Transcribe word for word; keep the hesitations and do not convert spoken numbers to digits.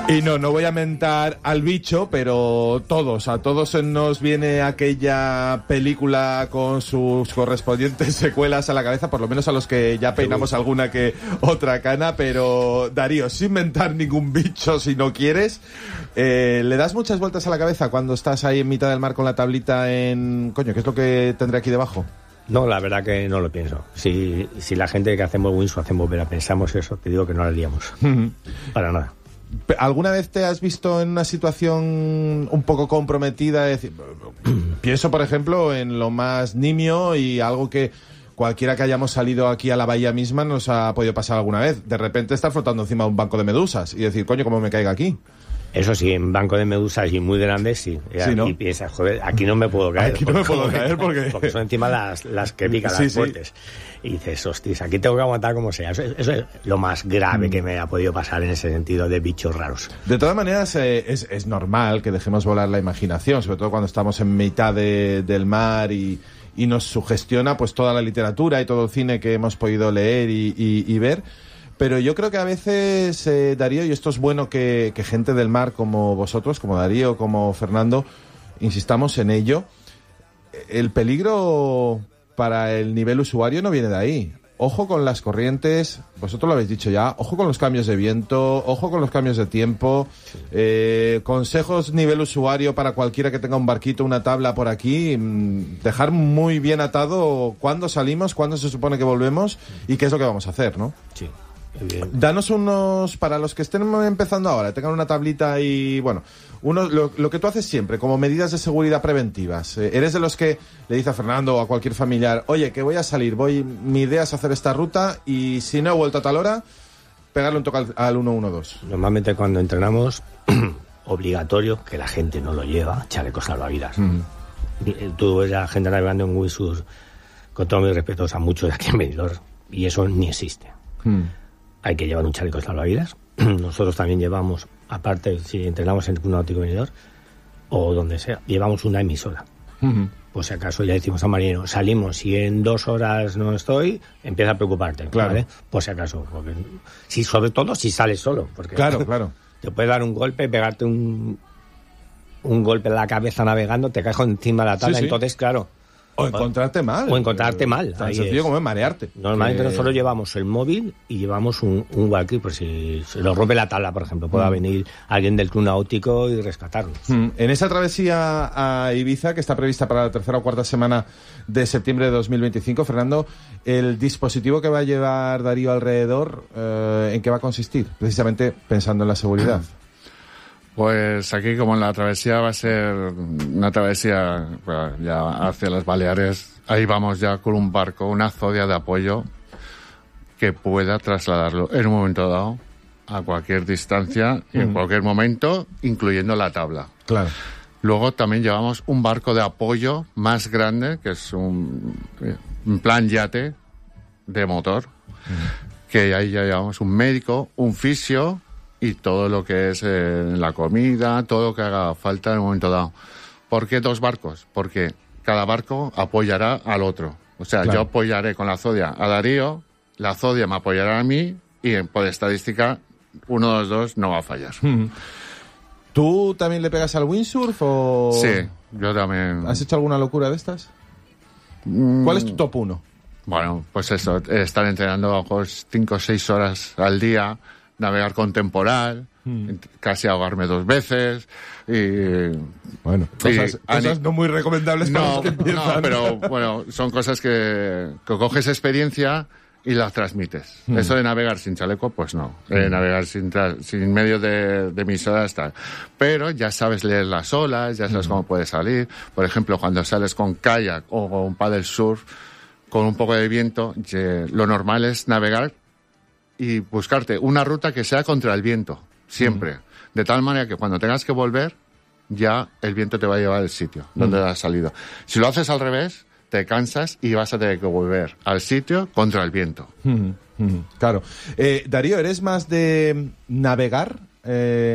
Y no, no voy a mentar al bicho, pero todos, a todos se nos viene aquella película con sus correspondientes secuelas a la cabeza, por lo menos a los que ya peinamos alguna que otra cana, pero Darío, sin mentar ningún bicho si no quieres, eh, ¿le das muchas vueltas a la cabeza cuando estás ahí en mitad del mar con la tablita en... Coño, ¿qué es lo que tendré aquí debajo? No, la verdad que no lo pienso. Si, si la gente que hacemos windsurf, hacemos vela, pensamos eso, te digo que no lo haríamos. Para nada. ¿Alguna vez te has visto en una situación un poco comprometida? Es decir, pienso, por ejemplo, en lo más nimio y algo que cualquiera que hayamos salido aquí a la bahía misma nos ha podido pasar alguna vez. De repente estar flotando encima de un banco de medusas y decir, coño, ¿cómo me caiga aquí? Eso sí, en banco de medusas y muy grandes, sí. Sí, ¿no? Y piensas, joder, aquí no me puedo caer. Aquí no me puedo caer porque... Porque son encima las, las que pican, sí, las sí. fuertes. Y dices, hostis, aquí tengo que aguantar como sea. Eso, eso es lo más grave mm. que me ha podido pasar en ese sentido de bichos raros. De todas maneras, eh, es, es normal que dejemos volar la imaginación, sobre todo cuando estamos en mitad de, del mar y, y nos sugestiona pues toda la literatura y todo el cine que hemos podido leer y, y, y ver. Pero yo creo que a veces, eh, Darío, y esto es bueno que, que gente del mar como vosotros, como Darío, como Fernando, insistamos en ello, el peligro para el nivel usuario no viene de ahí. Ojo con las corrientes, vosotros lo habéis dicho ya, ojo con los cambios de viento, ojo con los cambios de tiempo, eh, consejos nivel usuario para cualquiera que tenga un barquito, una tabla por aquí, mmm, dejar muy bien atado cuándo salimos, cuándo se supone que volvemos y qué es lo que vamos a hacer, ¿no? Sí. Bien. Danos unos, para los que estén empezando ahora, tengan una tablita y, bueno, uno, lo, lo que tú haces siempre, como medidas de seguridad preventivas. Eh, ¿Eres de los que le dice a Fernando o a cualquier familiar, oye, que voy a salir, voy, mi idea es hacer esta ruta y si no he vuelto a tal hora, pegarle un toque al, al ciento doce? Normalmente cuando entrenamos, obligatorio, que la gente no lo lleva, chalecos salvavidas. Mm. Tú ves a la gente navegando en windsurf, con todos mis respetos a muchos de aquí en Benidorm, y eso ni existe. Mm. Hay que llevar un chaleco salvavidas. Nosotros también llevamos, aparte, si entrenamos en un náutico venidor o donde sea, llevamos una emisora. Uh-huh. Pues si acaso ya decimos a marino, salimos, si en dos horas no estoy, empieza a preocuparte, claro. ¿vale? Pues si acaso, porque si, sobre todo si sales solo, porque claro, claro. te puede dar un golpe, pegarte un, un golpe en la cabeza navegando, te caes encima de la tabla, sí, sí. Entonces, claro... O encontrarte mal. O encontrarte mal. Tan Ahí sencillo es. Como es marearte. Normalmente que... nosotros llevamos el móvil y llevamos un, un walkie, por si se lo rompe la tabla, por ejemplo, pueda mm. venir alguien del club náutico y rescatarnos. Mm. En esa travesía a Ibiza, que está prevista para la tercera o cuarta semana de septiembre de dos mil veinticinco, Fernando, el dispositivo que va a llevar Darío alrededor, eh, ¿en qué va a consistir? Precisamente pensando en la seguridad. Pues aquí, como en la travesía va a ser una travesía bueno, ya hacia las Baleares, ahí vamos ya con un barco, una zodia de apoyo que pueda trasladarlo en un momento dado a cualquier distancia y mm. en cualquier momento, incluyendo la tabla. Claro. Luego también llevamos un barco de apoyo más grande, que es un, un plan yate de motor, mm. que ahí ya llevamos un médico, un fisio, y todo lo que es eh, la comida, todo lo que haga falta en un momento dado. ¿Por qué dos barcos? Porque cada barco apoyará al otro. O sea, claro. Yo apoyaré con la Zodia a Darío, la Zodia me apoyará a mí y por estadística uno de los dos no va a fallar. Mm. ¿Tú también le pegas al windsurf o...? Sí, yo también. ¿Has hecho alguna locura de estas? Mm. ¿Cuál es tu top uno? Bueno, pues eso, estar entrenando cinco o seis horas al día, navegar con temporal, hmm. casi ahogarme dos veces y... Bueno, cosas, y, cosas no muy recomendables para no, los que empiezan. No, pero bueno, son cosas que, que coges experiencia y las transmites. Hmm. Eso de navegar sin chaleco, pues no. Hmm. Eh, navegar sin, tra- sin medio de, de emisoras, tal. Pero ya sabes leer las olas, ya sabes hmm. cómo puedes salir. Por ejemplo, cuando sales con kayak o con paddle surf, con un poco de viento, lo normal es navegar y buscarte una ruta que sea contra el viento, siempre. Mm. De tal manera que cuando tengas que volver, ya el viento te va a llevar al sitio donde mm. has salido. Si lo haces al revés, te cansas y vas a tener que volver al sitio contra el viento. Mm, mm, claro. Eh, Darío, ¿eres más de navegar? Eh...